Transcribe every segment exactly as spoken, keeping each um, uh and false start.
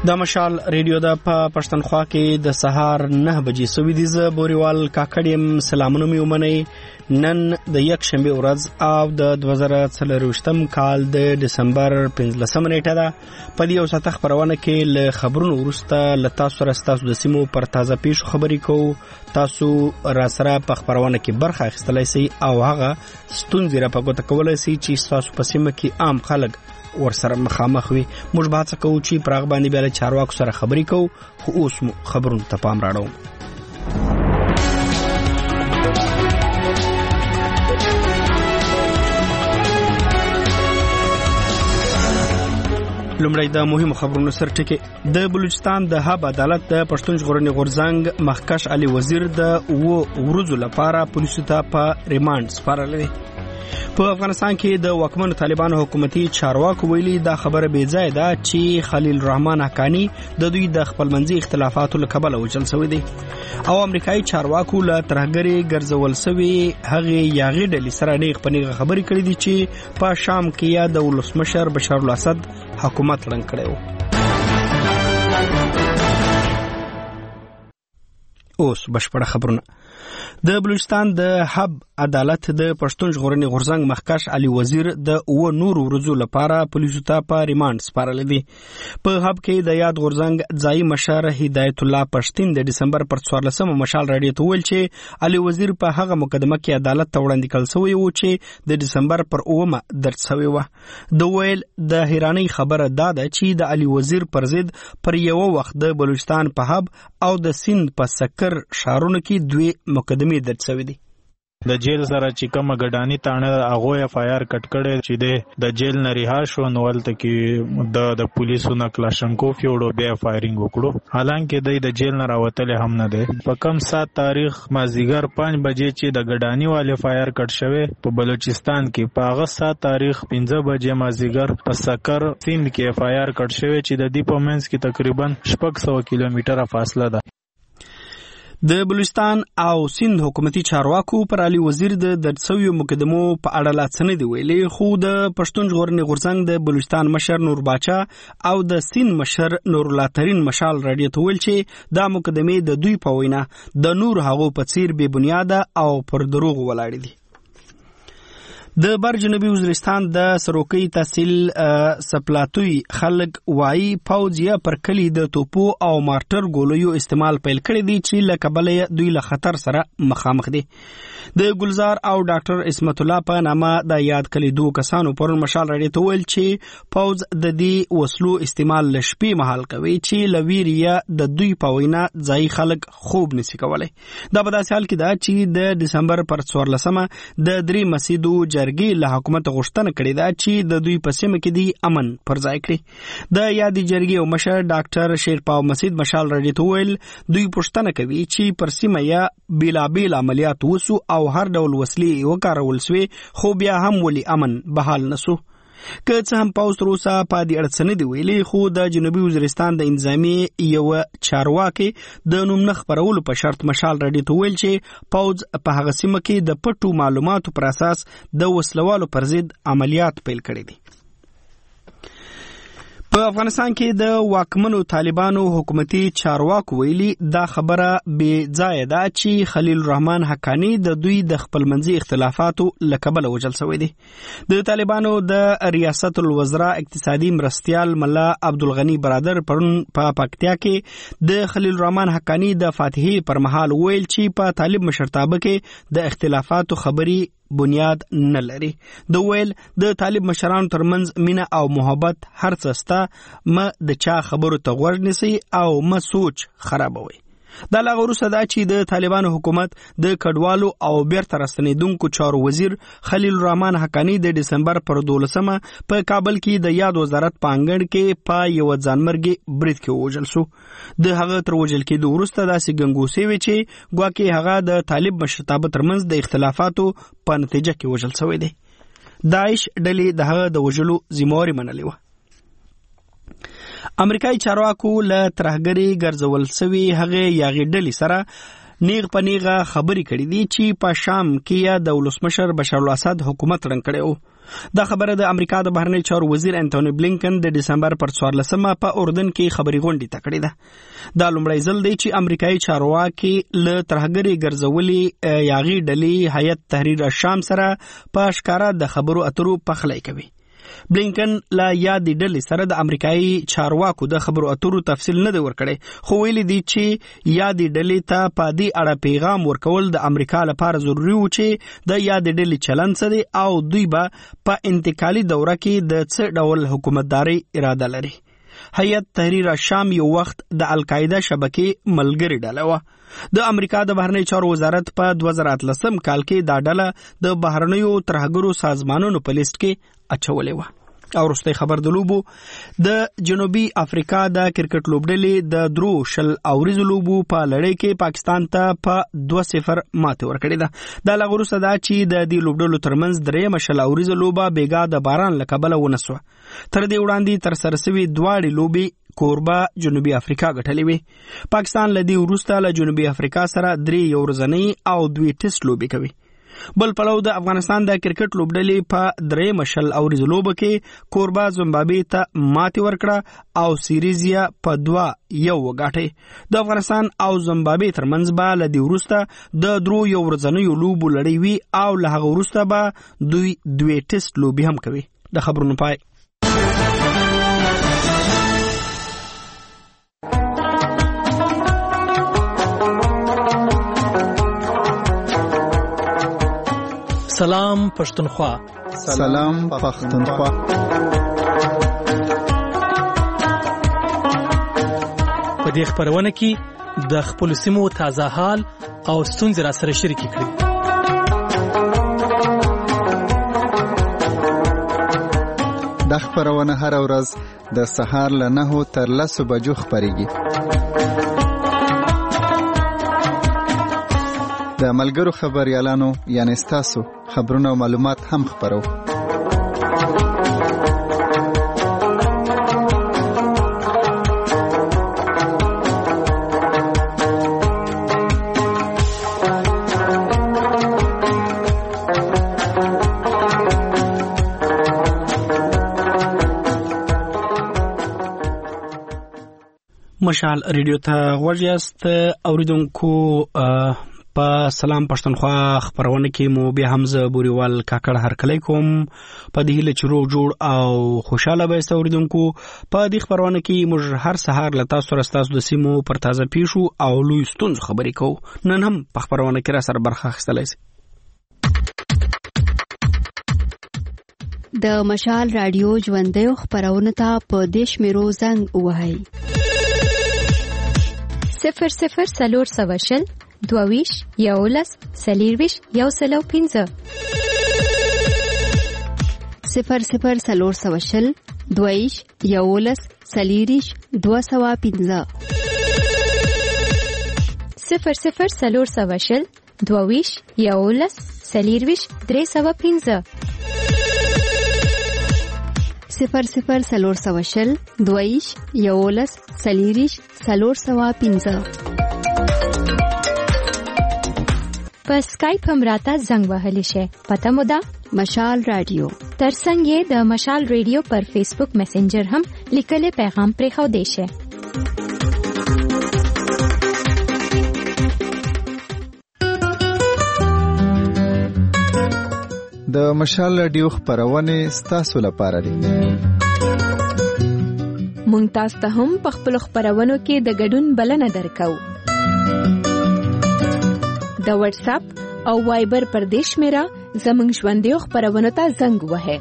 د مشال ریډیو د په پښتونخوا کې د سهار نه بجې سوي دي. زه بوريوال کاکړیم. سلامونه مې ومنئ. نن د یک شنبه ورځ او د دوه زره څلرویشتم کال د دسمبر پنځلسمه نیټه ده. په دې یو ساعت خبرونه کې له خبرونو وروسته له تاسو سره ستاسو د سیمو پر تازه پیښو خبرې کوو. تاسو را سره په خبرونه کې برخه اخیستلای شئ او هغه ستونزې را په ګوته کولای شئ چې تاسو په سیمه کې عام خلک ورسره مخامخ وي. موږ به هڅه کوو چې پر هغه باندې بیا له چارواکو سره خبرې کوو، خو اوس مو خبرونو ته پام راړو. لومړی د مهمو خبرونو سرټکی. د بلوچستان د هب عدالت د پښتون ژغورنې غورځنګ مخکښ علي وزیر د و ورځو لپاره پولیسو ته په ریماند سپارلی. په افغانستان کې د واکمنو طالبانو حکومتي چارواکو ویلي دا خبره بې ځای ده چې خلیل الرحمن حقانی د دوی د خپلمنځي اختلافاتو له کبله وژل شوی دی او امریکایي چارواکو له ترهګرۍ ګرځول شوي هغې یاغي ډلې سره نیغ په نیغه خبرې کړې دي چې په شام کې یا د ولسمشر بشار الاسد حکومت ړنګ کړی و. اوس بشپړه خبرونه. د بلوچستان د هب عدالت د پښتون ژغورنې غورځنګ مخکښ علي وزیر د و نور ورځو لپاره پولیسو ته په ریماند سپارلی دی. په هب کې د یاد غورځنګ ځایي مشر هدایت الله پښتین د دسمبر پر څوارلسمه مشال راډیو ته ویل چې علي وزیر په هغه مقدمه کې عدالت ته وړاندې کړل شوی و چې د دسمبر پر اوومه درج شوی و. د ویل د حیرانۍ خبره دا ده چې د علي وزیر پر ضد پر یو وخت د بلوچستان په هب او د سیند په سکر شهرونو کې دوی مقدمه درج شوی دي. د جیل سره چې کومه ګډانی تانه هغه اف آی آر کټ کړي چې د جیل نه رها شو نو ولته کې د د پولیسو نه کلاشنکوف یوړو بیا فایرینګ وکړو. حالانکه د جیل نه راوتل هم نه دی. په کم سات تاریخ مازیګر پنځه بجې چې د ګډانی والے فایر کټ شوی په بلوچستان کې په هغه سات تاریخ پنځه بجې مازیګر په سکر سیند کې اف آی آر کټ شوی چې د دې په منځ کې تقریبا شپږ سوه کیلومتره فاصله ده. د بلوچستان او سیند حکومتي چارواکو پر علي وزیر د درج شویو مقدمو په اړه لا څه نه دي ویلي، خو د پښتون ژغورنې غورځنګ د بلوچستان مشر نور باچا او د سیند مشر نور الله ترین مشال راډیو ته ویل چې دا مقدمې د دوی په وینا د نور هغو په څیر بې بنیاده او پر دروغ ولاړې دي. د بر جنوبي وزیرستان د سروکي تحصیل سپلاتوي خلک وایي پوځ یې پر کلی د توپو او مارټر ګولیو استعمال پیل کړی دی چې له کبله دوی له خطر سره مخامخ دي. د ګلزار او ډاکټر اسمت الله په نامه د یاد کلی دوه کسانو پرون مشال راډیو ته ویل چې پوځ د دې وسلو استعمال له شپې مهال کوي چې له ویریا د دوی په وینا ځای خلک خوب نشي کولای. دا په داسې حال کې ده چې د دسمبر پر څوارلسمه د درې مسیدو جرګې له حکومت غوښتنه کړې ده چې د دوی په سیمه کې دی امن پر ځای کړي. د یادې جرګې او مشر ډاکټر شیرپاو مسید مشال راډیو ته ویل دوی پوښتنه کوي چې پر سیمه یا بیلابیل عملیات وسو او هر ډول وسلې وکارول شوې خو بیا هم ولې امن بحال نسو. که څه هم پوځ تر اوسه په دې اړه څه نه دي ویلي، خو د جنوبي وزیرستان د انتظامي یوه چارواکي د نوم نه خپرولو په شرط مشال راډیو ته ویل چې پوځ په هغه سیمه کې د پټو معلوماتو پر اساس د وسلوالو پر ضد عملیات پیل کړي دي. په افغانستان کې د واکمنو طالبانو حکومتي چارواکو ویلي دا خبره بې ځایه ده چې خلیل الرحمن حقانی د دوی د خپلمنځي اختلافاتو له کبله وژل شوی دی. د طالبانو د ریاست الوزرا اقتصادي مرستیال ملا عبدالغني برادر پرون په پکتیا کې د خلیل الرحمن حقانی د فاتحې پر مهال ویل چې په طالب مشرتابه کې د اختلافاتو خبري بنیاد نه لري. د ویل د طالب مشرانو ترمنځ مینه او محبت هر څه سته، م د چا خبرو ته غوږ نیسئ او م سوچ خرابوي. دا لا وروسته دا چې د طالبانو حکومت د کډوالو او بیرته راستنېدونکو چارو وزیر خلیل الرحمن حقانی د دسمبر پر دولسمه په کابل کې د یاد وزارت په انګړ کې په یو ځانمرګي برید کې وژل شو. د هغه تر وژل کېدو وروسته داسې ګنګوسې وې چې ګواکې هغه د طالب مشرتابه ترمنځ د اختلافاتو په نتیجه کې وژل شوی دی. داعش ډلې د هغه د وژلو ذمهواري منلې وه. امریکایي چارواکو له ترهګرۍ ګرځول شوي هغې یاغي ډلې سره نیغ په نیغه خبرې کړې دي چې په شام کې د ولسمشر بشار الاسد حکومت رنګ کړی. دا خبره د امریکا د بهرنی چارو وزیر انټونی بلینکن د دسمبر پر څوارلسمه په اردن کې خبري غونډه ته کړې ده. دا لومړی ځل دی چې امریکایي چارواکي له ترهګرۍ ګرځولې یاغي ډلې هیئت تحریر الشام سره په ښکارا د خبرو اترو پخلی کوي. بلینکن لا یادې ډلې سره د امریکایي چارواکو د خبرو اترو تفصیل نه دی ورکړی، خو ویلي دي چې یادې ډلې ته په دې اړه پیغام ورکول د امریکا لپاره ضروري و چې د یادې ډلې چلند څه دی او دوی به په انتقالي دوره کې د څه ډول حکومتداري اراده لري. هیئت تحریر الشام یو وخت د القاعده شبکې ملګری ډله وه. د امریکا د بهرنی چارو وزارت په دوه زره اتلسم کال کې دا ډله د بهرنیو ترهګرو سازمانونو په لیست کې اچولې وه. او وروستی خبر د لوبو، د جنوبي افریقا د کرکټ لوبډلې د درو شل اوریزو لوبو په لړۍ کې پاکستان ته په دوه صفر ماته ورکړې ده. دا لا وروسته دا چې د دې لوبډلو ترمنځ درېیمه شل اوریزو لوبه بیګا د باران له کبله ونه سوه. تر دې وړاندې ترسره سوي دواړې لوبې کوربه جنوبي افریقا ګټلې وې. پاکستان له دې وروسته له جنوبي افریقا سره درې یو ورځنۍ او دوی ټیسټ لوبې کوي. بل پلو د افغانستان د کرکټ لوبډلې په درېیمه شل اوریزو لوبه کې کوربه زمبابوې ته ماتې ورکړه او سیریز یې په دوه یو وګاټه. د افغانستان او زمبابوې ترمنځ به له دې وروسته د درو یو ورځنیو لوبو لړۍ وي او له هغه وروسته به دوی دوې ټیسټ لوبې هم کوي. د خبرونو پای. سلام پښتونخوا. سلام پښتونخوا. په دې خبرونه کې د خپل سیمو تازه حال او ستونزې را سره شریک کړئ. د خبرونه هر ورځ د سهار له نهو تر لسو بجو خبريږي. د ملګرو خبريالانو یعنی ستاسو خبرونه او معلومات هم خبرو. مشال ریډیو ته غوږ یاست اوریدونکو. په سلام پښتونخوا خبرونه کې مو بیا هم زه بوريوال کاکړ هرکلی کوم. په دې هیله چې روغ جوړ او خوشاله به یاست اوریدونکو. په دې خبرونه کې موږ هر سهار له تاسو سره ستاسو د سیمو پر تازه پیښو او لوی ستونزو خبرې کوو. نن هم په خبرونه کې را سره برخه اخیستلی سئ. د مشال رادیو ژوندیو خبرونه ته په دې شمیرو زنګ ووهئ: صفر صفر څلور سوه شل دوویش یولس څلېرویش یو سل او پنځه. صفر صفر څلور سوه شل دوویش یولس څلېرویش دوه سوه پنځه. صفر صفر څلور سوه شل دوویش یولس څلېرویش درې سوه پنځه. صفر صفر څلور سوه شل دوویش یولس څلېرویش څلور سوه پنځه. په اسکایپ هم راته زنګ وهلی شئ. پته مو ده مشال رادیو. ترڅنګ یې د مشال ریډیو پر فیسبوک میسنجر هم لیکلي پیغام پرېښودی شئ. د مشال رادیو خبرونه ستاسو لپاره دي. مونږ تاسو ته هم په خپل خبرونو کې د ګډون بلنه درکو. د واتس اپ او وایبر پر دې شمیره زموږ ژوندیو خبرونو ته زنګ وهئ: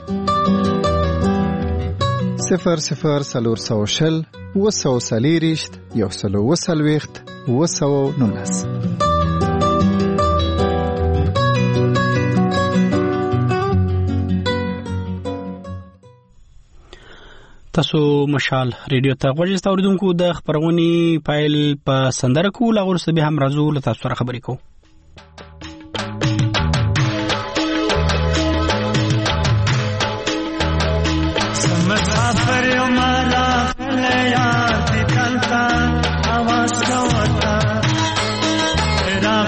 صفر صفر څلور سوه شل اووه سوه څلېرویشت یو سل او اووه څلوېښت اووه سوه نولس. تاسو مشال ریډیو ته غوږ یاست اوریدونکو. د خبرونې پایل په سندره کو لا ورسره به هم راځو له تاسو سره خبرې کوو. आवाज का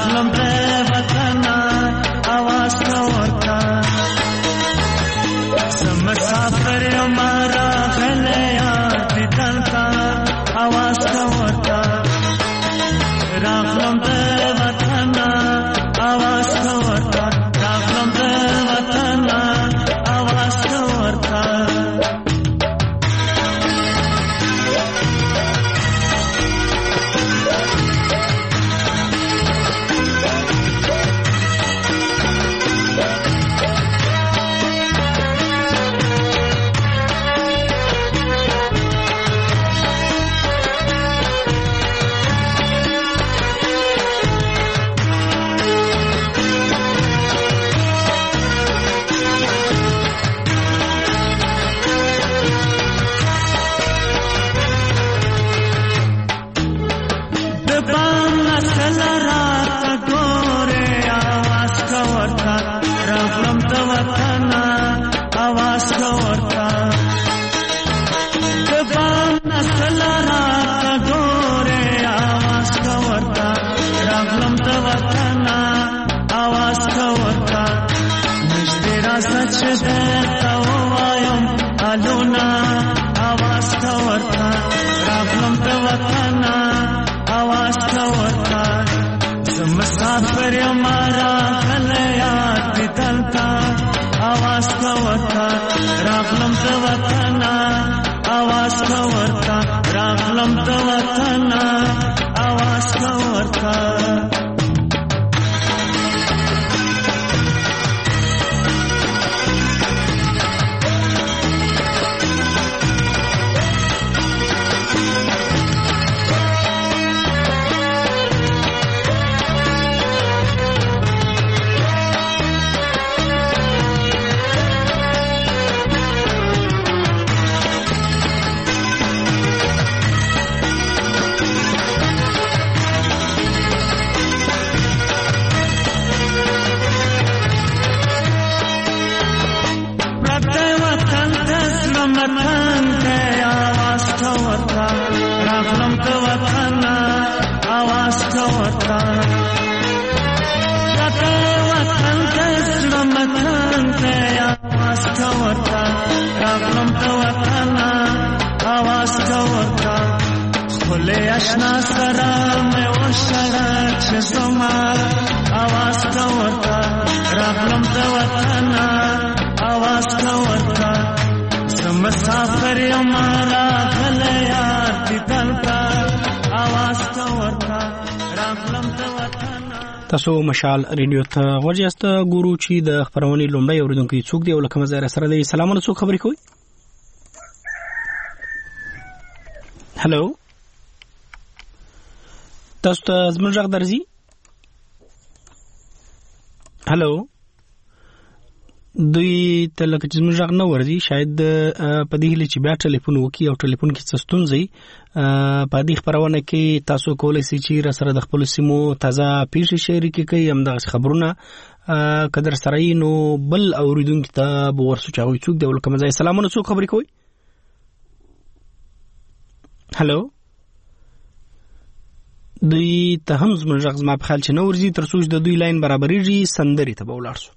دا سچ درته ووایم الونا اواز کا ورتا راغلم د وطنا اواز کا ورتا زم مسافر یم راغلیا دلتا اواز کا ورتا راغلم د وطنا اواز کا ورتا راغلم د وطنا اواز کا ورتا اشنا سره مې وشړه چې زما اواز کا ورتا راغلم د وطن اواز کا ورتا زم مسافر یم راغلی یار دې دلته اواز کا ورتا راغلم د وطن. تاسو مشال ریډیو ته ورجاست ګورو چې د خبرونې لومړی اوریدونکو څوک دی ولکه مزه سره دی. سلامونه څوک خبرې کوي؟ هلو تاسو ته زموږ غږ درځي؟ هلو دوی ته لکه چې زموږ غږ نه ورځي شاید په دې هیله چې بیا ټلیفون وکړي او ټلیفون کې څه ستونزې په دې خبرونه کې تاسو کولی شئ چې را سره د خپلو سیمو تازه پیښې شریکې کړئ همدغسې خبرونه که در سره یې نو بل اورېدونکي ته به ورسو چې هغوی څوک دی ولکه مزه یې. سلامونه څوک خبرې کوئ؟ هلو دوی ته هم زموږ غږ زما په خیال چې نه ورځي تر څو چې د دوی لاین برابرېږي سندرې ته به ولاړ شو.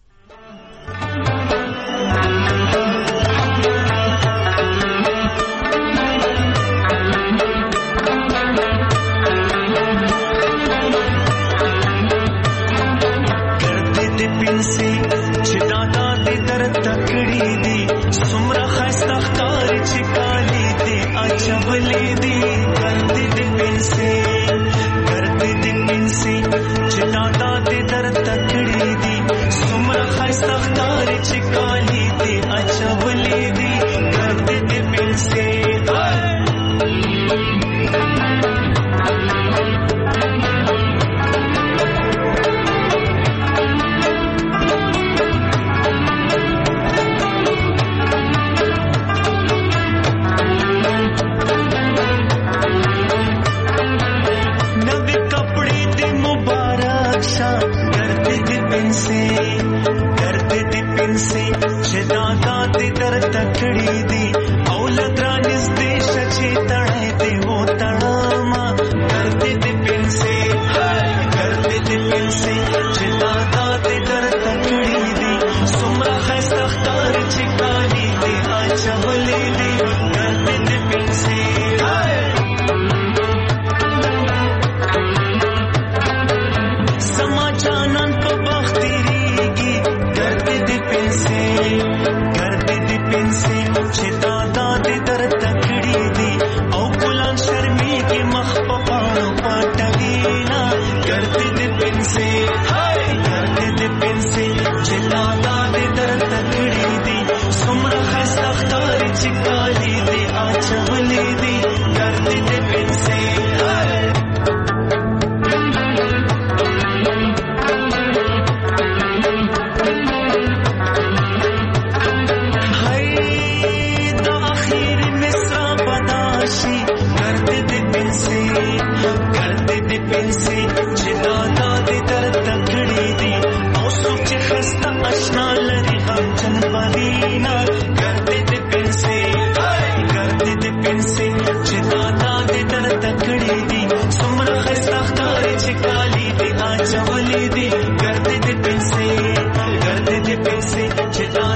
Chitana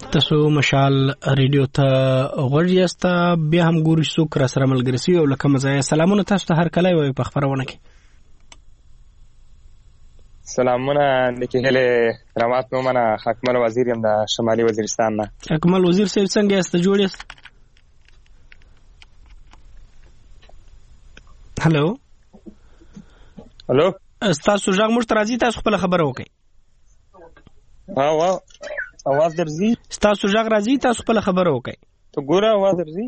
تاسو مشال ریډیو ته غوږ یاست، بیا هم ګورئ څوک را سره ملګری شي او لکه مزایه. سلامونه تاسو ته هر کله وي په خبرونه کې. سلامونه نیکی هله رحمت نو منه اکمل وزیر یم د شمالي وزیرستان نه. اکمل وزیر صاحب څنګه یاست؟ جوړ یاست؟ هلو هلو تاسو ژغ موږ ته راځي، تاسو خپل خبره وکړئ. ها وا اواز درځي؟ تاسو ژغ راځي، تاسو خپل خبره وکړئ. ته ګوره اواز درځي؟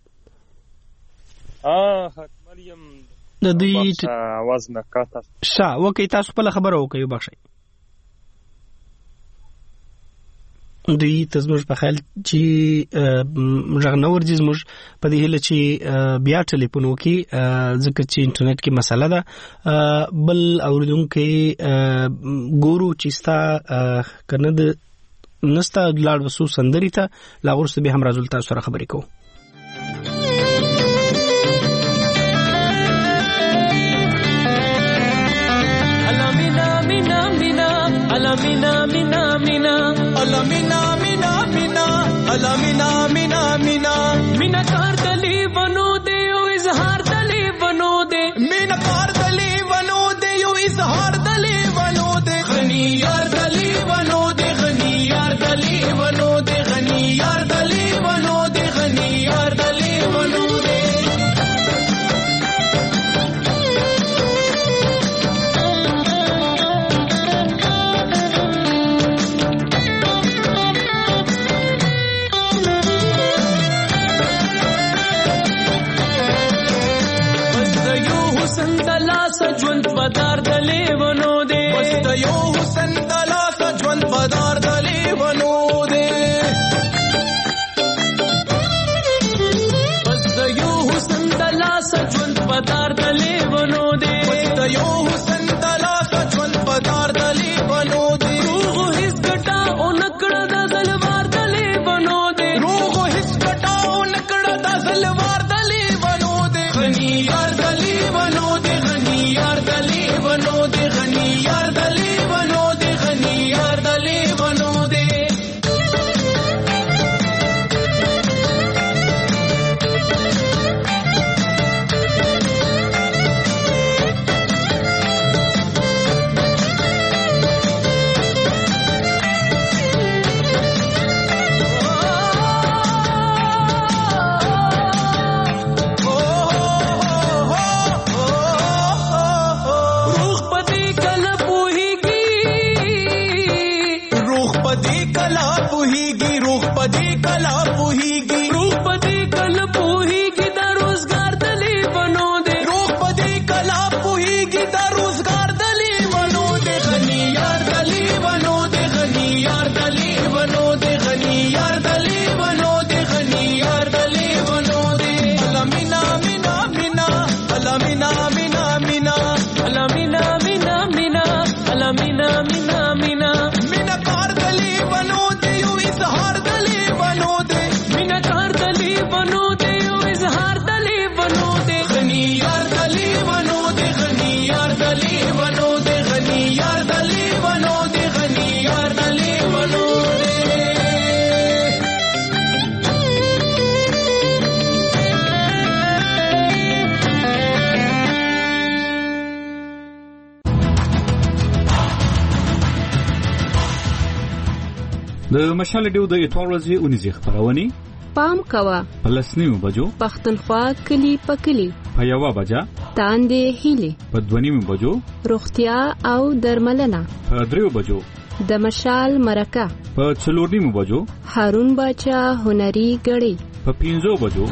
ها اکمل یم د دوی اواز نه کاته شا وکړئ، تاسو خپل خبره وکړئ. وبخښئ دوی ته زموږ په خیال چې ژغ نه ورځي، زموږ په دې هیله چې بیا ټلیفون وکړي ځکه چې انټرنیټ کې مسله ده. بل اورېدونکی ګورو چې ستا که نه د نسته لاړ وسو سندرې ته، لا وروسته بیا هم راځو تاسو سره خبرې کوو. Alamina mina mina alamina mina mina alamina mina mina mina kar dali bano de yo izhar dali bano de mina kar dali bano de yo izhar dali bano de ghani yar dali bano de ghani yar dali bano de ghani yar dali bano de ghani yar dali bano de ژوند بدار دلی ونو دے وست یو حسن دلا سا ژوند بدار دلی ونو دے وست یو حسن دلا سا ژوند بدار دلی ونو دے وست یو حسن دلا سا ژوند بدار دلی ونو دے روغ هیڅ ګټا او نکړه د زلوار دلی ونو دے روغ هیڅ ګټا او نکړه د زلوار دلی ونو دے غنی یار دلی ونو دے یار دلی بنو دے غنی یار دلی بنو دے غنی یار دلی بنو دے د مشال ډیو د اتوار ورځې اونیزه خبرونه پام کوا پلسنیو بجو پختونخوا کلی پکلی په یوا بجا تاندې هیله په دونیمو بجو روغتیا او درملنه په دریو بجو د مشال مرکه په څلورنیمو بجو هارون باچا هنري غړي په پینځو بجو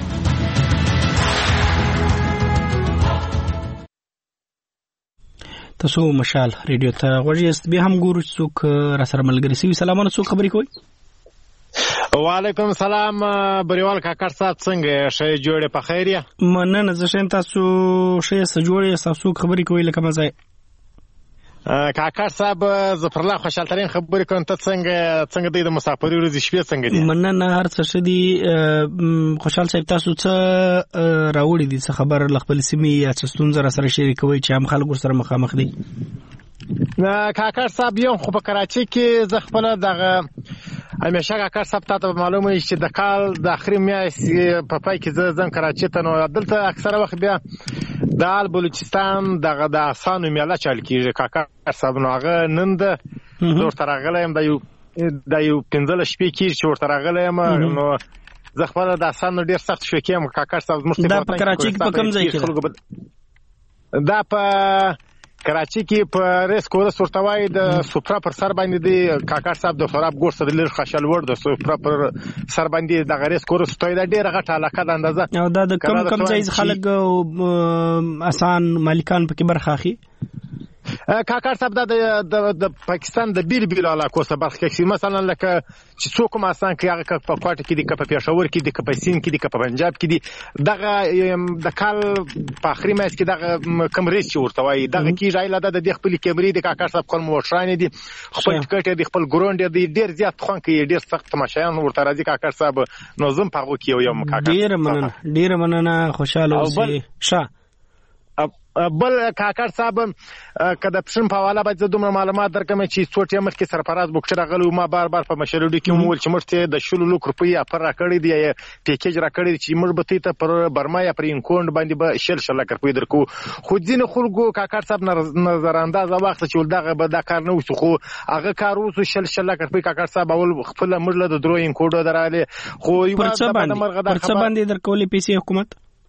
تاسو مشال ریډیو ته غوړیست. بیا هم ګورو څوک را سره ملګری شي. سلامونه، څوک خبرې کوي؟ وعلیکم سلام بریوال کاکړ صاحب، څنګه شې؟ جوړه په خیر یا؟ مننه، زه شین. تاسو شې څه جوړه؟ تاسو خبرې کوي لکه مزه؟ کاکړ صاحب ظفر الله خوشحال ترين خبرې کوم. ته څنګه څنګه د مسافرۍ ورځې شپې څنګه دي؟ مننه، هر څه شدي. خوشحال صاحب تاسو څه راوړي دي؟ څه خبر خپل سیمې یا څه ستونزه را سره شریکوي چې هم خلک سره مخامخ دي؟ کاکړ صاحب یو خو په کراچۍ کې ز خپل دغه همیشه کاکړ صاحب تاسو معلومه چې د کال د اخري میاشتې په پای کې زه ځم کراچۍ ته، نو دلته اکثره وخت بیا د آل بلوچستان دغه د اسانو میله چل کېږي. کاکړ صاحب نو هغه نن د زه ورته راغلی یم، د یو د یو پنځلس شپې کېږي چې ورته راغلی یم، نو زه خپله د اسانو ډېر سخت شوقي یم. کاکړ صاحب زموږ دا په کراچۍ کې په کوم ځای کې دا په کراچۍ کې په ریس کورس ورته وایي، د سوپرا پر سر باندې دی. کاکړ صاحب د سوراب ګوټ څخه لږ خشل ور د سوپرا پر سر باندې دغه ریس کورس ته دا ډېره غټه علاقه ده اندازه. او دا د کم کم ځای خلک آسان مالکان پکې برخه اخلي. کاکړ صاحب دا د پاکستان د بیل بیل علاقو څخه برخه اخلي. مثلا لکه چې څوک هم آسان کې هغه په کوټه کې دي، که په پېښور کې دي، که په سیند کې دي، که په پنجاب کې دي. دغه د کال په اخري میاشت کې دغه کم ریس چې ورته وایي دغه کېږي. ایله دا د دې خپلې کیمرې دي، کاکړ صاحب خپل موټرانې دي، خپل ټکټ یې دي، خپل ګروند یې دی، ډېر زیات خوند کوي، ډېر سخت تماشایان ورته راځي. کاکړ صاحب نو زه هم په هغو کې یو یم. ډېره مننه ډېره مننه، خوشحاله اوسئ. ښه بل کاکړ صاحب که د پښین په حواله باید زه دومره معلومات درکړم چې څو ټیم مخکې سرفراز بوکچي راغلی و، ما بار بار په مشرډي کې وویل چې موږ ته د شلو لک روپۍ افر راکړی دی، یا پیکیج راکړی دی چې موږ به ته ته پر برما یا پر اینکونډ باندې به شل شل لک روپۍ درکو. خو ځینې خلکو کاکړ صاحب نظراندازه واخله چې دغه به دا کار نه وسو، خو هغه کار وسو شل شل لک روپۍ. کاکړ صاحب اول خپله موږ له د درو اینکونډو درالې، خو پر څه باندې درکولې پیسې حکومت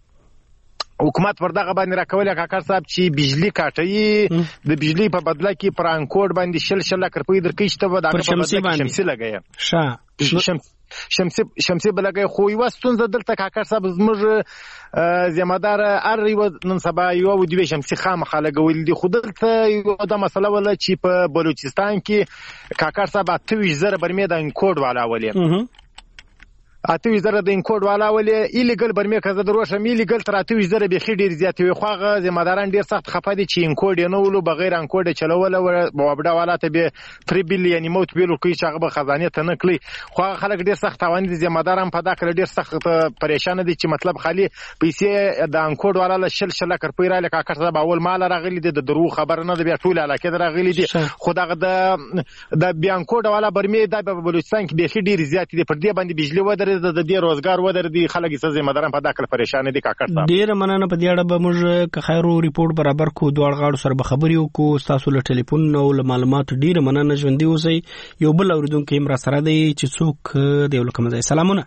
حکومت پر دغه باندې راکولې کاکړ صاحب چې بجلی کاټي د بجلی په بدله کې پر انکوډ باندې شل شل لک روپۍ درکې چې ته به دغه په بدله کې شمسي لګوي. ښه شمسي شمسي به لګوي. خو یوه ستونزه دلته کاکړ صاحب زموږ ذمهدار هر یوه نن سبا یوه و دوې شمسي خامخا لګولي دي. خو دلته یوه دا مسله وله چې په بلوچستان کې کاکړ صاحب اته ویشت زره برمې د انکوډ والا ولې اته ویشت زره د انکوډ والا ولې ایلیګل برمې که زه دروشم ایلیګل تر اته ویشت زره بیخي ډېر زیات وي. خو هغه ذمهداران ډېر سخت خفه دي چې انکوډ یې نه ولو، بغیر انکوډ یې چلوله وابډه والا ته به فری بیل یعنې موت بیل ورکوي چې هغه به خزانې ته نه کړي. خو هغه خلک ډېر سخت تاواني دي. ذمهداران په دا کله ډېر سخت پریشانه دي چې مطلب خالي پیسې د انکوډ والا له شل شل لک روپۍ راغلې. کاکړ صاحب اول ماله راغلي دي، د درو خبره نه ده، بیا ټولې علاقې ته راغلي دي. خو دغه د بیا انکوډ والا برمې دا په بلوچستان کې بیخي ډېرې زیاتې دي. پر دې باندې بجلي ودرېده، د دې روزګار ودر دي، خلک یې ذمهداران په دا کله پریشان دي. کاکړ صاحب ډېره مننه. په دې اړه به موږ که خیر و ریپورټ برابر کو دواړو غاړو سره به خبرې وکړو. ستاسو له ټلیفون او له معلوماتو ډېره مننه. ژوندي اوسئ. یو بل اورېدونکی هم راسره دی چې څوک د یو له کومه ځای. سلامونه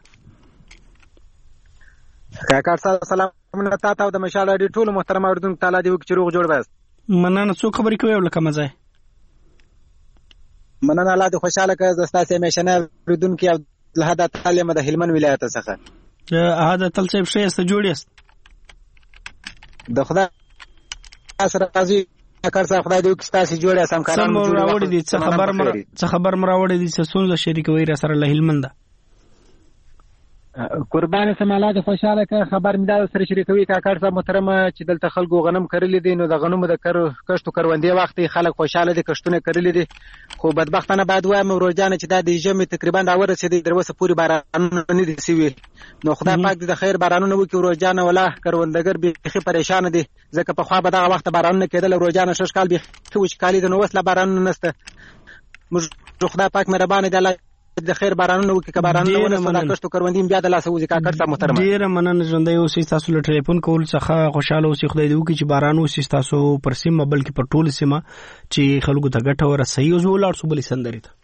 کاکړ صاحب. سلامونه تا ته او د مشال راډیو ټولو محترم اورېدونکو ته. الله دې وکړي چې روغ جوړ بست. مننه. څوک خبرې کوي یو له کومه ځای؟ مننه. الله دې خوشحاله کړه. زه ستاسې همیشنی اورېدونکی او لهدا تل یم د هلمند ولایت څخه. هدا تل صاحب ښه یاست؟ جوړ یاست؟ د خدای سره راضي کاکړ صاحب. خدای دې وکړي ستاسې جوړ یاست. همکاران مو جوړ راوړي دي. څه خبر څه خبر مو راوړي دي؟ څه ستونزه شریکوئ را سره له هلمنده؟ قربان سم. الله دې خوشحاله کړه. خبر مې دا سره شریکوي کاکړ صاحب محترمه چې دلته خلکو غنم کرلي دي، نو د غنمو د کښتو کروندې وخت خلک خوشحاله دي، کښتونه کرلي دي. خو بدبختانه باید وایم ورورجانه چې دا د ژمي تقریبا دا ورسېدی، تر اوسه پورې بارانونه نه دي سوي. نو خدای پاک دې د خیر بارانونه وکړي ورورجانه. ولا کروندګر بیخي پریشانه دي، ځکه پخوا به دغه وخت بارانونه کېدل. ورورجانه شش کال بیخي وچکالي ده، نو اوس لا بارانونه نشته. موږ خدای پاک مهربانه دی، الله د خیر بارانونه وکړي. که بارانونه ونه دا کښتو کروندې بیا د لاسه وځي. کاکړ صاحب محترمه ډېره مننه. ژوندی اوسئ. ستاسو له ټلیفون کولو څخه خوشحاله اوسئ. خدای دې وکړي چې باران وشي ستاسو پر سیمه بلکې پر ټوله سیمه چې خلکو ته ګټه ورسوي. اوس به ولاړ شو بلې سندرې ته.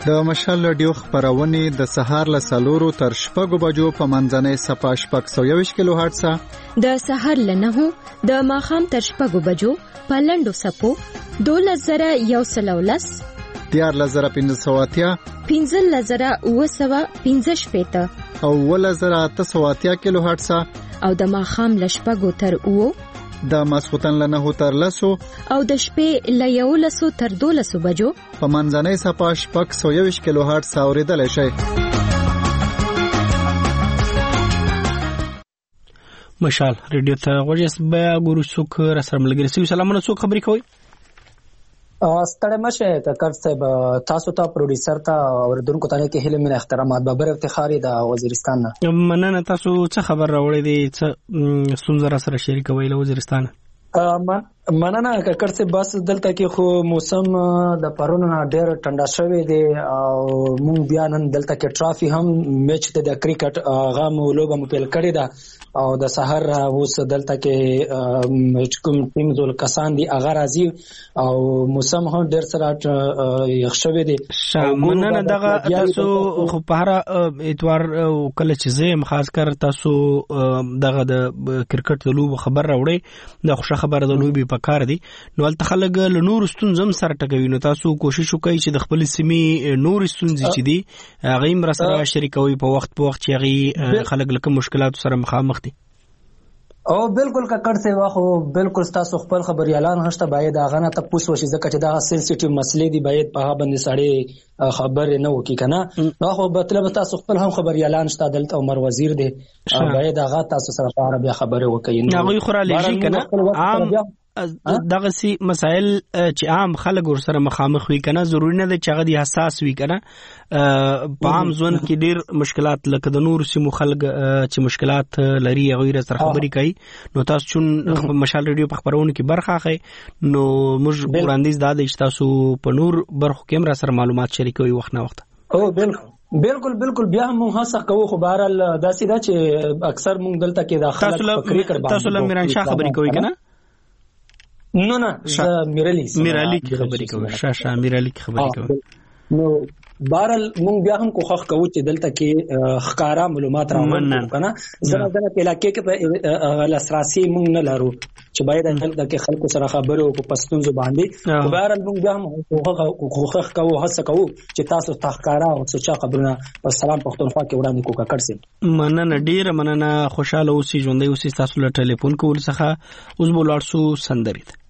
د مشال رادیو خبرونه د سهار له سلورو تر شپږو بجو په منځنۍ صفه شپږ سوه یوویشت کیلو هرټز، د سهار له نهو د ماښام تر شپږو بجو په لنډو سپو دولس زره یو سل لس، دیارلس زره پنځه سوه اتیا، پنځلس زره اووه سوه پنځه شپېته او اوولس زره اته سوه اتیا کیلو هرټز، او د ماښام له شپږو تر اوو، د ماسخوتن له نهو تر لسو او د شپې له یولسو تر دولسو بجو په منځنۍ صفه شپږ سوه یوویشت کیلو هرټز اورېدلی شئ. مشال ریډیو ته غوږ یاست. بیا ګورو څوک راسره ملګري شوي. سلامونه، څوک خبرې کوئ؟ ستړی مشه کاکړ صاحب، تاسو ته پروډوسر ته اوریدونکو ته کې هیله مینه احترامات. بابر افتخاری د وزیرستان نه مننه. تاسو څه خبر راوړی دی؟ څه ستونزه را سره شریکوئ له وزیرستان؟ مننه کاکړ صاحب. بس دلته کې خو موسم د پرون نه ډېر ټنډه شوی دی او مونږ بیا نن دلته کې ټرافي هم میچ ته د کرکټ هغه مو لوبه مو پیل کړې ده او د سحر اوس دلته کې کوم ټیم زول کسان دي هغه راځي او موسم هم ډېر سره یخ شوی دی. مننه. دغه تاسو خو په هر اتوار کله چې زه خاص کر تاسو دغه د کرکټ د لوبو خبر راوړی، د خوشا خبره د لوبي په کار دي، نو الته خلک له نور ستونزم سره ټکوي، نو تاسو کوشش وکړئ چې د خپل سیمې نور ستونزې چې دي هغه هم را سره شریکوي په وخت په وخت چې هغه خلک له کوم مشکلاتو سره مخامخ دي. او بالکل کاکړ صاحب، واخو بالکل تاسو خپل خبريالان هشته باید هغه نه تاسو وشي ځکه چې دا سنسټیو مسلې دي، باید په هغه باندې سړی خبر نه وکي کنه. واخو مطلب تاسو خپل هم خبريالان شته دلته، عمر وزیر دی، باید هغه تاسو سره په اړه بیا خبره وکړي. هغه خو را لږی کنه عام دغه سي مسائل چې عام خلک ور سره مخامخ وي کنه، ضروري نه ده چې هغه دي حساس وي کنه. په عام ځون کې ډیر مشکلات لکه د نور سیمو خلک چې مشکلات لري هغه سره خبري کوي، نو تاسو چون مشال ریډیو په خبرونه کې برخه اخلئ، نو موږ وړاندیز دا دی چې تاسو په نور برخو کې را سره معلومات شریکوي وخت نه وخت. او بالکل بالکل بالکل بیا هم هڅه کوو، خو بهرحال داسې ده چې اکثر مونږ دلته کې د خلک فکرې کړ باندې تاسو له میران شاه خبرې کوي کنه؟ نو نه زه میرالی میرالی کی خبرې کوم. شاشه میرالی کی خبرې کوم. نو بهرحال مونږ بیا هم کوښښ کوو چې دلته کې ښکارا معلومات راوړو کنه. زما دغه علاقې کې په لاسرسي مونږ نه لرو چې باید دلته کې خلکو سره خبرې وکړو په ستونزو باندې. بهرحال مونږ بیا هم کوښښ کوو هڅه کوو چې تاسو ته ښکارا او څه خبرونه په سلام پښتونخوا کې وړاندې کوو. کاکړ صاحب مننه، ډیره مننه، خوشاله اوسئ، ژوندۍ اوسئ. تاسو له ټلیفون کول څخه اوس به لاړ شو سندرې ته.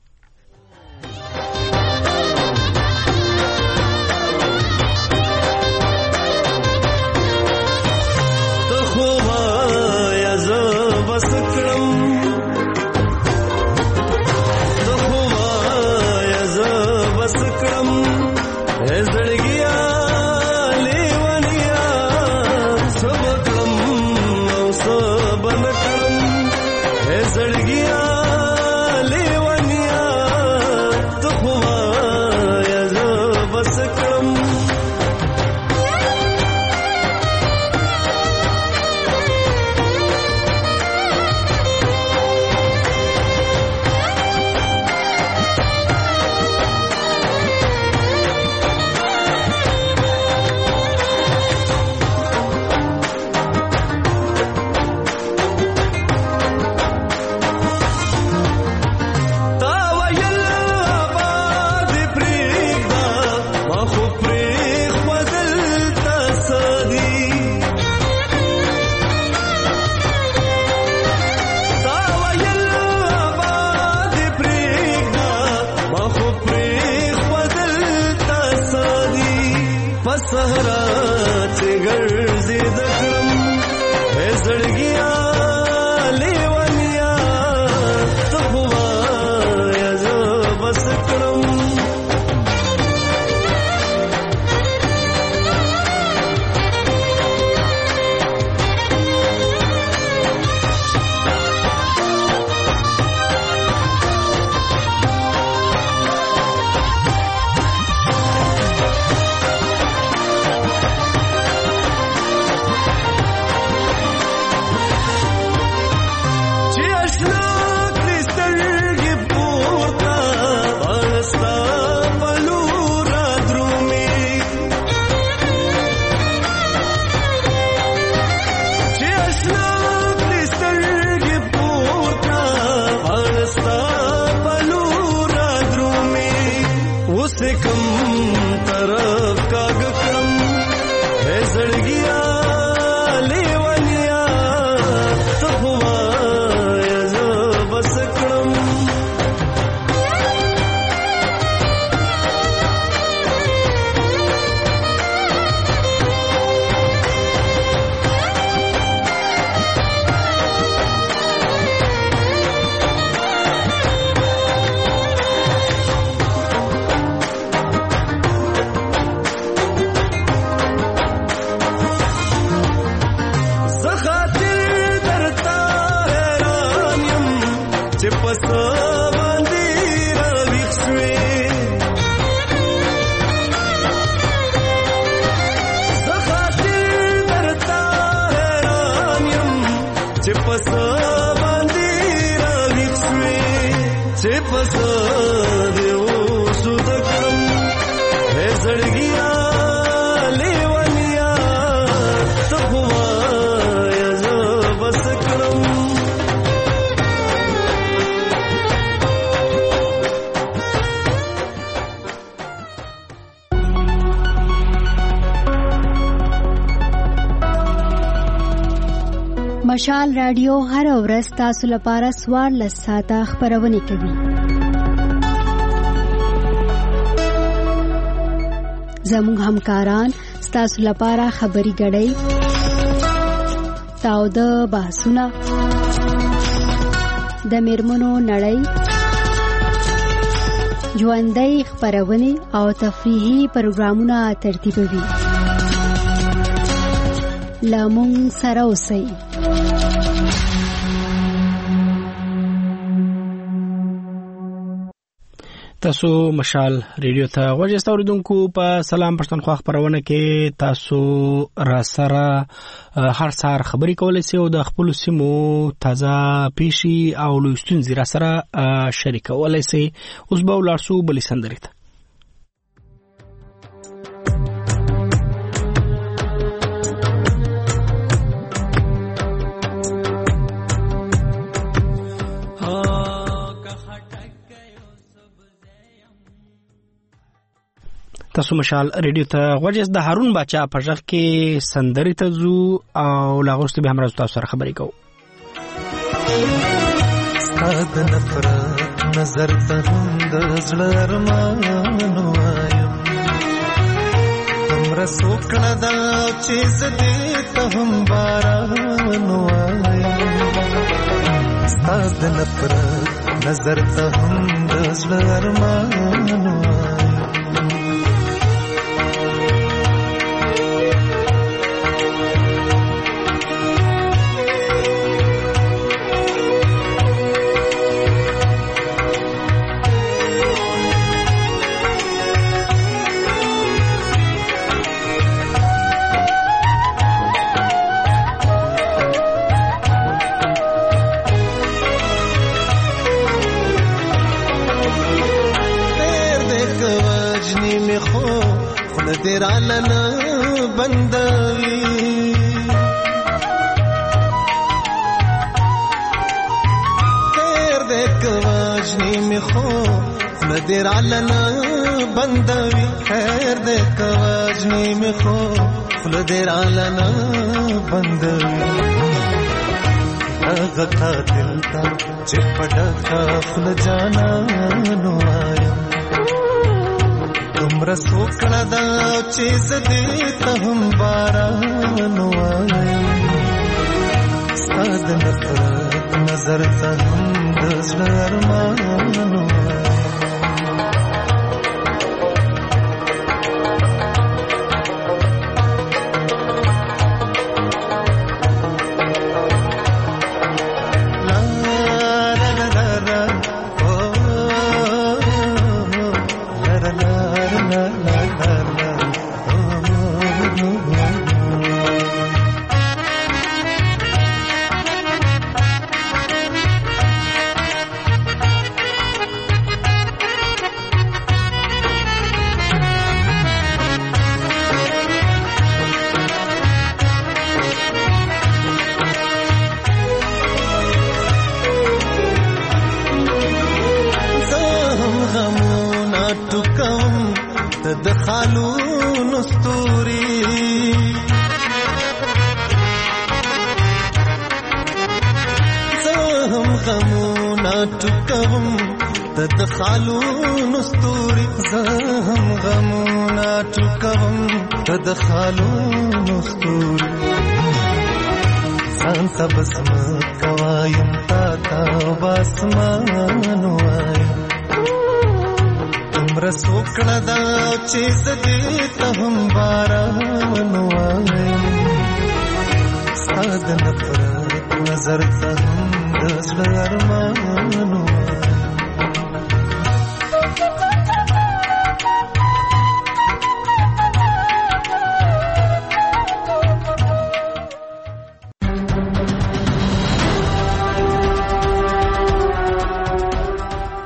فساد او سود کړم هي زړګیا لیوانیا ته هوا یا بس کړم مشال رادیو هر ورځ تاسو لپاره سوار لساته خبرونه کوي. زموږ همکاران تاسو لپاره خبري غړي تاو د بحثونه د میرمنو نړۍ ژوندۍ خبرونه او تفریحي پروګرامونه ترتیبوي. لامون سره اوسئ. تاسو مشال ریډیو ته غوږی اوریدونکو په سلام پښتونخوا خبرونه کې تاسو را سره هر سهار خبري کولای شئ او د خپل سیمو تازه پیشي او لوستونزي را سره شریکولای شئ. اوس به ولارسو بلې سندرې ته. تاسو مشال ریډیو ته غوږی د هارون باچا په ځخ کې سندري ته زو او لاغوست به همراز تاسو سره خبرې کوو. ستاد نفرت نظر ته د زړه ارمانو وایم تمره سوکړه دا چې زدي ته هم باران وایم ستاد نفرت نظر ته هم د زړه ارمانو درالنا بندوي خیر دې کواجنی می خو درالنا بندوي خیر دې کواجنی می خو درالنا بندوي هغه قاتل تا چې پټه خپل جانا نو آیم تمره سوکړه دا چې زدي ته هم باران وایم ستاد نفرت نظر ته هم د زړه ارمان وایم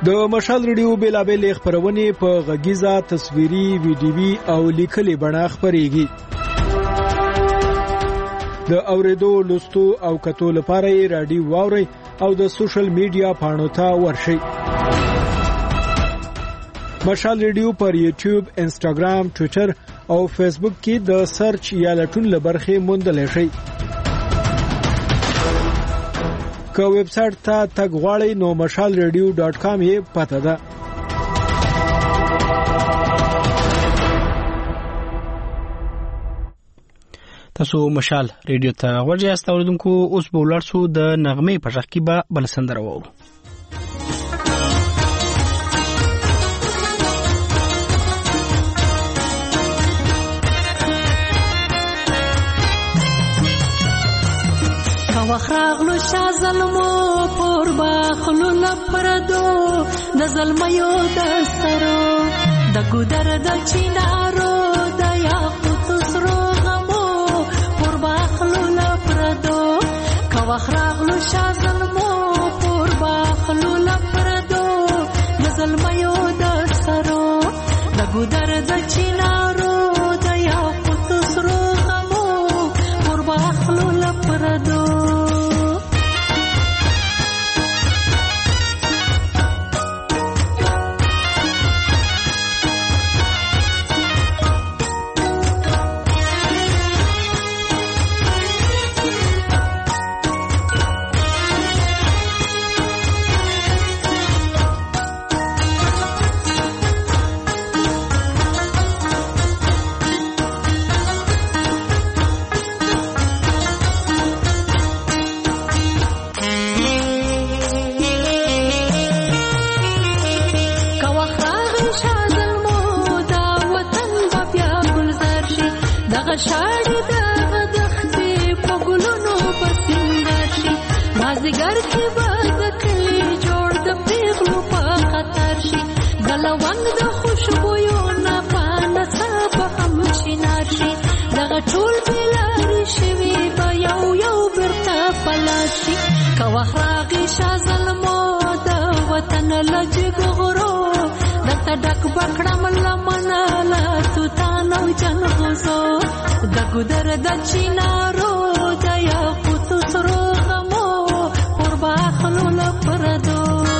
د مشال ریډیو بیلابېل خبرونه په غږیزه تصویري ویډیوي او لیکلي بڼه خبريږي. د اوریدو لوستو او کتو لپاره رادیو واوري او د سوشل میډیا پاڼو ته ورشي. مشال ریډیو پر یوټیوب، انسټاګرام، ټوئیټر او فیسبوک کې د سرچ یا لټون لبرخه موندل شي. که ویب سټ ته تګ غواړئ نو مشال ریډیو ډاټ کام یې پته ده. تاسو مشال ریډیو ته ورځي استوردونکو. اوس به ولر سو د نغمه په ځخ کې به بل سندره وو. وخراغلو شا ظلمو پور باخلو لپردو د ظلمیو دسترو د ګودر د چینارو د یاقوت سرو غمو پور باخلو لپردو کا وخراغلو شا ظلمو پور باخلو لپردو د ظلمیو دسترو د ګودر د چینارو د یاقوت سرو غمو پور باخلو لپردو شاړي د غدختې په ګلونو پسندر شي مازدیګر کې به د کلي جوړ د پیغلو په خطر شي ګلونګ د خوشبویو نه په نڅا به هم شینار شي دغه ټول بېلارې شوي به یو یو بیرته په لاس شي که وخت راغی شا ظلمو د وطن له جګغرو درته ډک به کړم لمنه له توتان او جنغوزو د ګودر د چینارو د یاقوت سرو غمو پر باخلو لپردو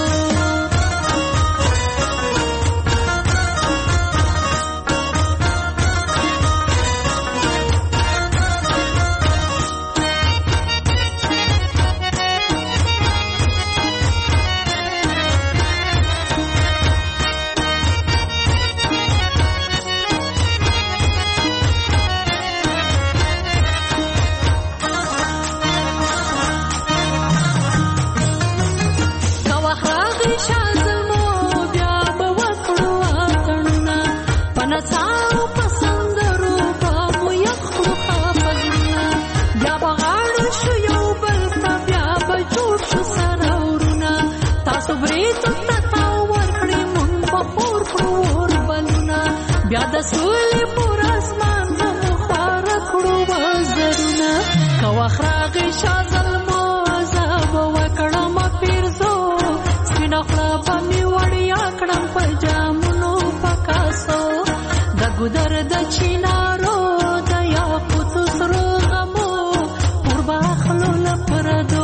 بیا د سولې پر اسمان هم خواره کړو وزرونه که وخت راغی شا ظلمو زه به وکړم پیرزو سپینه خوله به مې وړیا کړم په جامونو په کاسو د ګودر د چینارو د یاقوت سرو غمو پر باخلو لپردو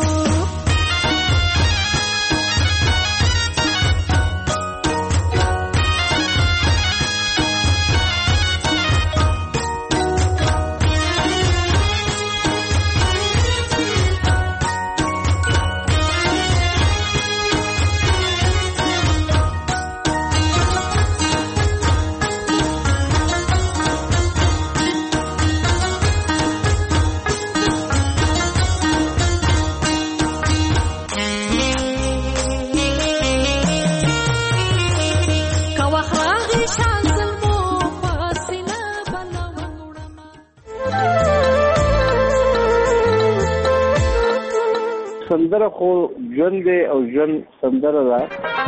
سندره خو ژوند دی او ژوند سندره ده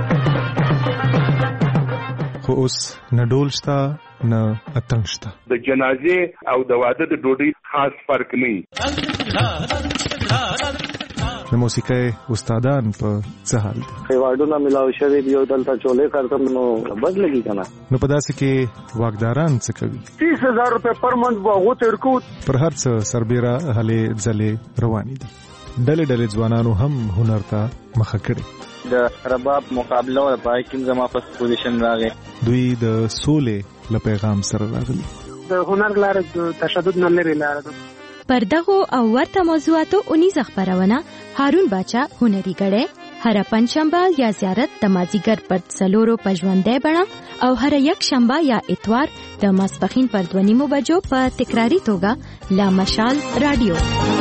خو اوس نه ډول شته نه اتڼ شته د جنازې او د واده د ډوډۍ خاص فرق نه د موسیقۍ استادان په څه حال دي؟ ایوارډونه ملاو شوي دي او دلته چولې کارتم نو بد لګي کنه. نو په داسې کې واکداران څه کوي؟ تیس هزار روپے پر منت به هغه تیر کو. پر هر څه سربېره هلې ځلې روانې دي. ډلې ډلې ځوانانو هم هنر ته مخه کړې. د رباب مقابله او پای کې زما په پوزیشن راغی. دوی د سولې له پیغام سره راغلي. د هنر لار د تشدد نه لري لار ده. پر دغه او ورته موضوعاتو اونیزه خبرونه هارون باچا هنري غړې هر پنځشنبه یا زیارت د مازیګر پر څلورو پژوندې بڼه او هر یک شنبه یا اتوار د ماسپخین پر دوه نیمو بجو په تکراری توګه لا مشال رادیو.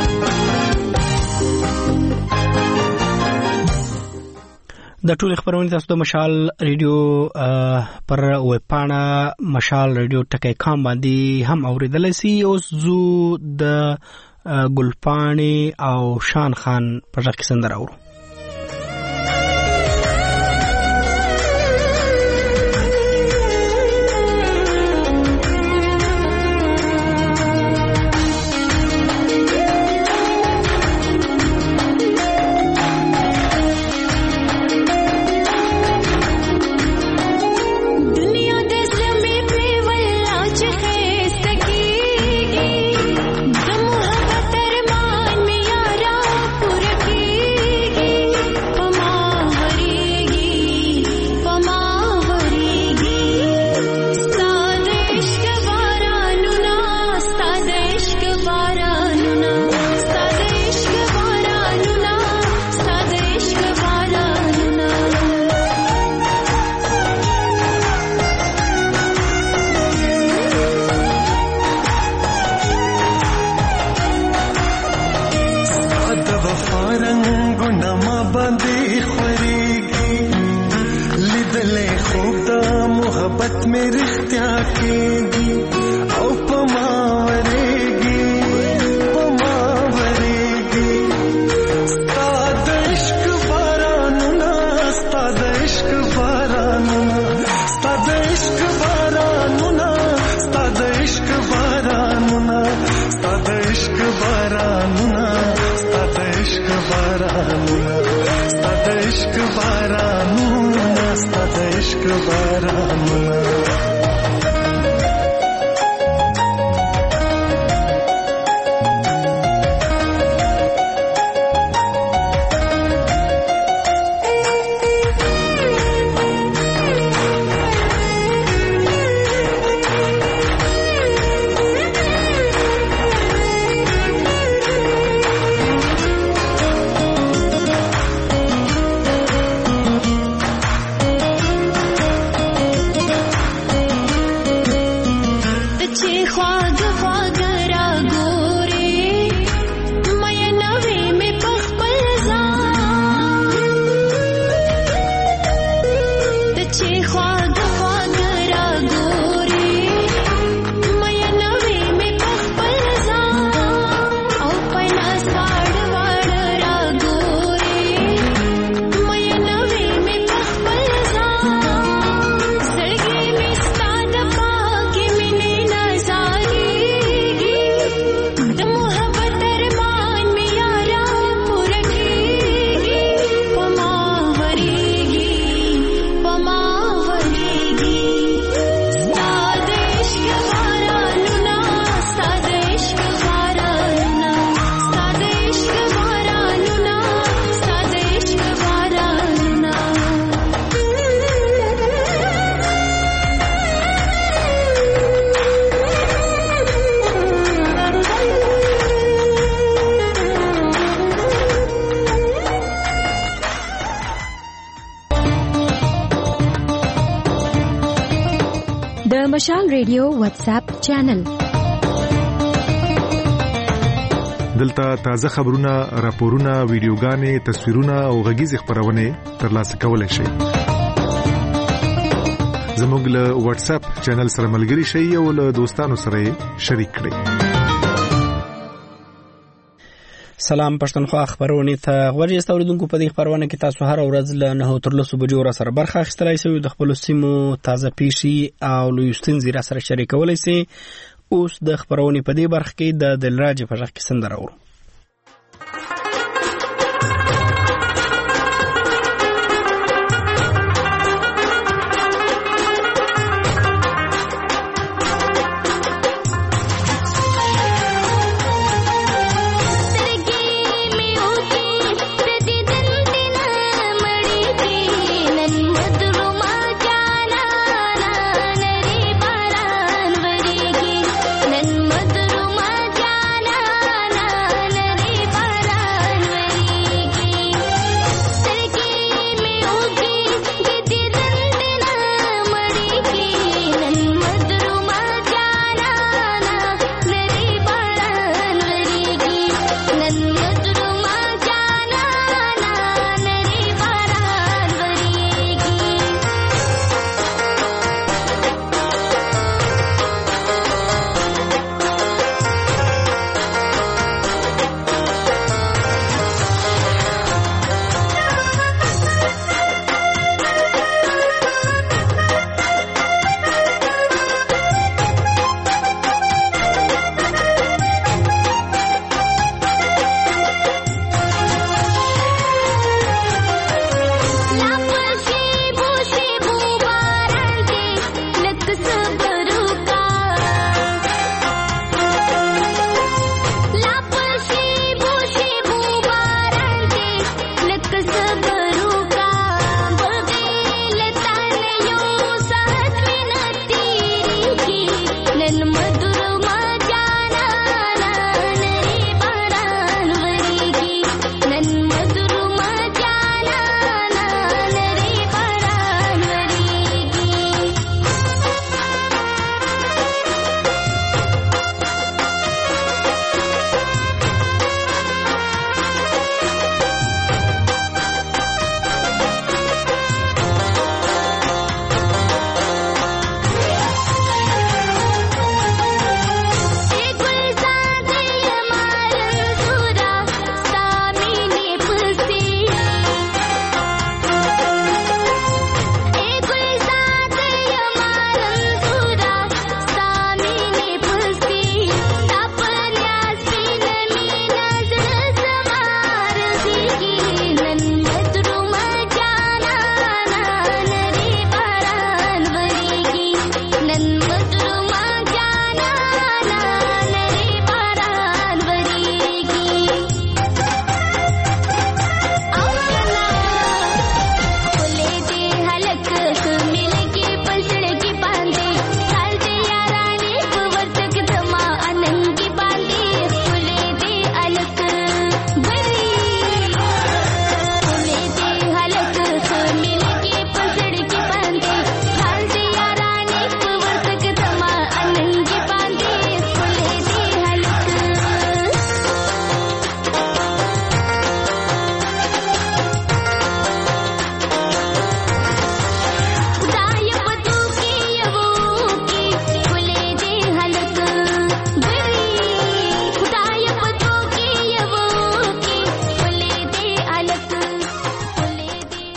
د ټول خبرونه تاسو د مشال ریډیو پر ویب پاڼه مشال ریډیو ټکی کام باندې هم اوریدلای شئ. اوس زو د ګلپاڼې او شان خان پر ځکه سندره اورو. مشال ریډیو واتس اپ چینل دلته تازه خبرونه، راپورونه، ویډیوګانې، تصویرونه او غږیز خبرونه ترلاسه کولای شئ. زموږ له واتس اپ چینل سره ملګري شئ او له دوستانو سره شریک کړئ. سلام پښتونخوا خبرونه ته غوړی استوریدونکو په دې خبرونه کې تاسو هر ورځ له نه تر لسو بجو را سره برخه اخیستلای شئ. د خپل سیمو تازه پیشي او لوستین زیرا سره شریکولای شئ. اوس د خبرونه په دې برخه کې د دلراج په ځخ کې سندره اورو.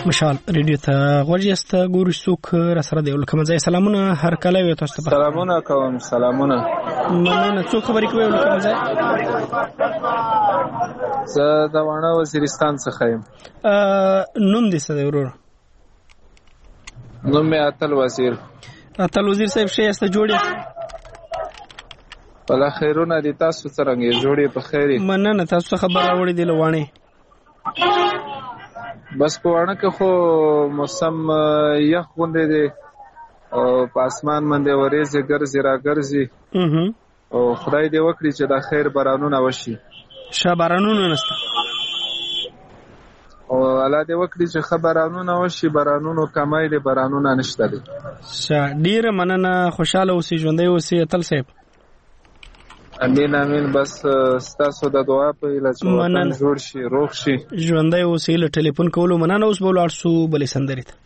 مشال ریډیو ته غوړیست ګوري څوک را سره دی ولکه مزه سلامونه هر کله وي تاسو ته سلامونه کوم سلامونه مننه څوک خبرې کوي ولکه مزه زه د وانه وزیرستان څخه یم نوم دې څه دی ورور نوم مې اتل وزیر اتل وزیر صاحب شه است جوړه بلا خیرونه دي تاسو څنګه جوړې په خیري مننه تاسو خبر راوړې دی لوانه بس په وانه کې خو موسم یخ غونډې دي او په اسمان باندې ورېځي ګرځي را ګرځي او خدای دې وکړي چې دا خیر بارانونه وشي شه بارانونه نشته او الله دې وکړي چې خبرانونه وشي بارانونو کمای دي بارانونه نشته دي شه ډیر مننه خوشاله اوسې ژوندۍ اوسې اتل صاحب امین امین بس ستاسو د دعا په اله چې وطن جوړ شي روغ شي ژوندۍ اوسې له ټلیفون کولو مننه اوس بوله ارسو بلې سندرې ته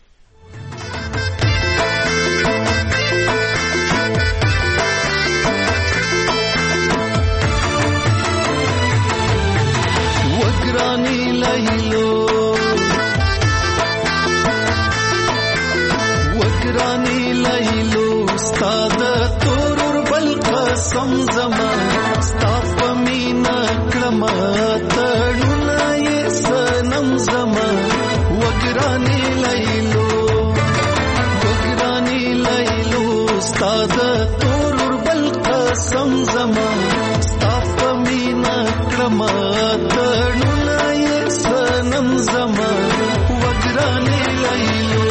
وګرانی لایلو وګرانی لایلو استاد تورور بل قسم زما ستاپ مینا کلم تړونه یې سنم زما وګرانی لایلو وګرانی لایلو استاد تورور بل قسم زما ستاپ مینا کلم تړونه یې سنم زما وګرانی لایلو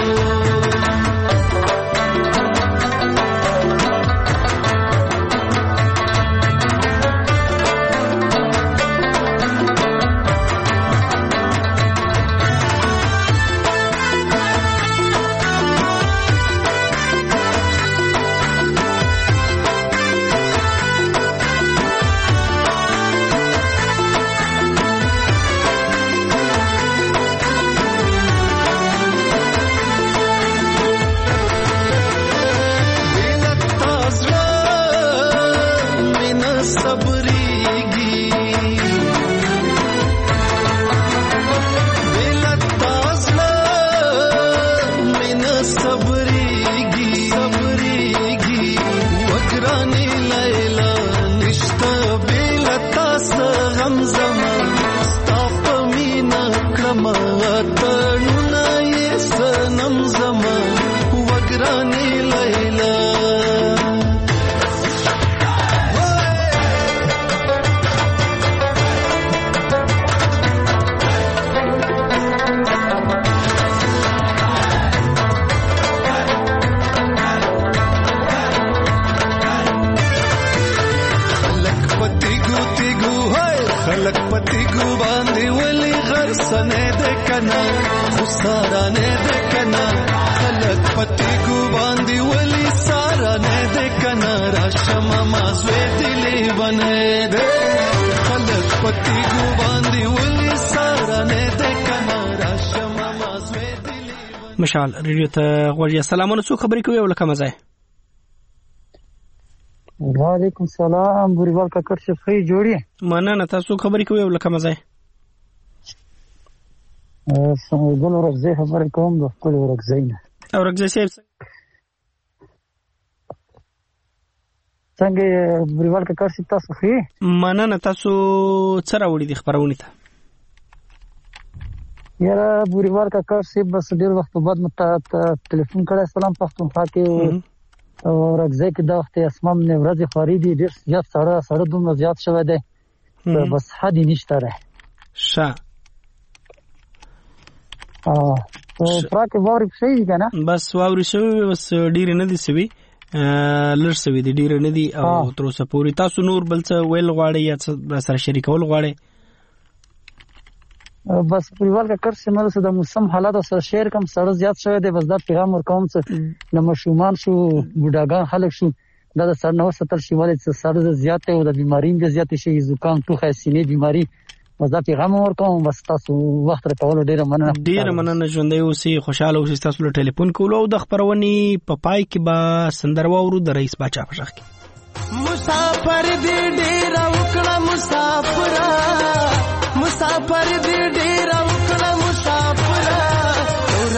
مشال ریډیو ته غوړی سلامونه څو خبرې کوي ولکه مزه وعلیکم السلام بوریوال کاکر څه خې جوړی مننه تاسو خبرې کوي ولکه مزه سمګل ورځې خبرې کوم د خپل ورځې نه ورځې صاحب څنګه بوریوال کاکر څه تاسو خې مننه تاسو څه راوړي د خبرونه ته یاره بوریوال کاکر سی بس ډیر وخت بعد مت ټلیفون کړه سلام پښتونخوا کې ورځې کې د وخت اسمن نه ورځې خوري دي ډیر زیات سره سره دومره زیات شوه دی بس حد نشته ره شه ا پراکه ووري شي کنه بس ووري شي بس ډیر نه دي سوي لر سوي دي ډیر نه دي او تر اوسه پوری تاسو نور بل څه ویل غواړي یا سره شریکول غواړي بس پریوال کا کر سے مله د موسم حالات سره شیر کم سره زیات شوی دی بس دا پیغام ورکوم چې نو شومان شو بوډاګان خلک شو دا د سر نو ستل شي ولې چې سره زیات او د بیماری د زیات شي زکام ټوخه سینې بیماری بس دا پیغام ورکوم بس تاسو وخت راکول ډیر مننه ډیر مننه ژوندۍ اوسې خوشاله اوسې تاسو له ټلیفون کولو او د خبرونې په پای کې به سندرو ورو د رئیس باچا په شخ کې مسافر دې ډیر وکړه مسافر مسافر دې ډیر وکړه مسافر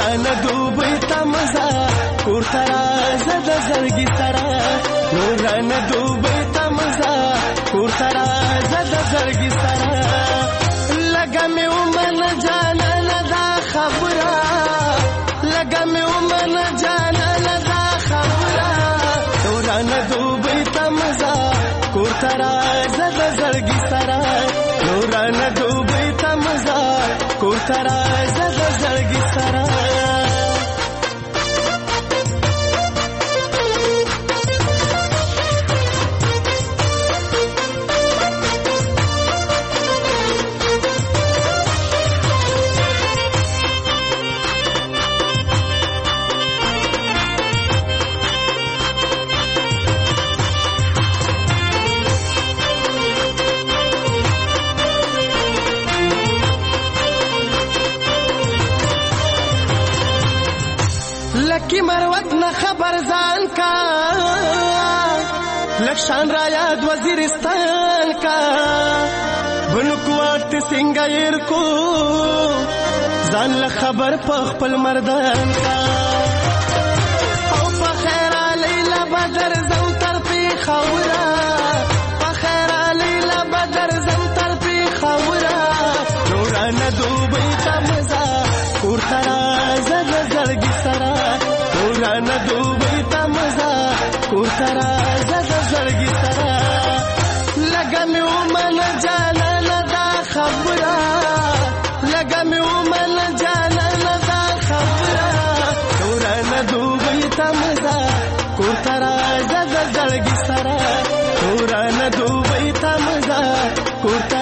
زد زړګي سره لګا مې ومن جانان دا خبره لګا مې ومن جانان دا خبره دوران دوبې تمزا کوترا زد زړګي سره دوران دوبې تمزا کوترا زد زړګي سره لکی مروت نه خبر ځان کا لکشان را یاد وزیرستان کا بنکوات سنگایر کو ځان له خبر په خپل مردان کا او په خیر لیلا بدر زم تر پی خورا په خیر لیلا بدر زم تر پی خورا نوران دوبې تمزا کورترا زړ زړګي سره نوران دوبې تمزا کورترا زړ زړګي سره لګا مې ومن جانان دا خبره لګا مې ومن جانان دا خبره نوران دوبې تمزا کورترا زړ زړګي سره نوران دوبې تمزا کورترا